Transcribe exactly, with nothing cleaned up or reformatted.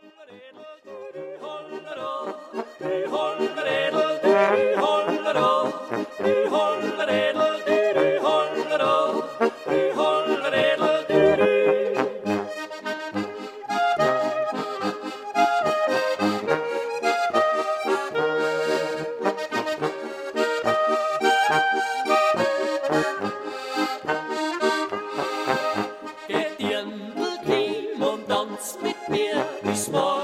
Geht ihr mit mir und tanzt mit mir, ich small.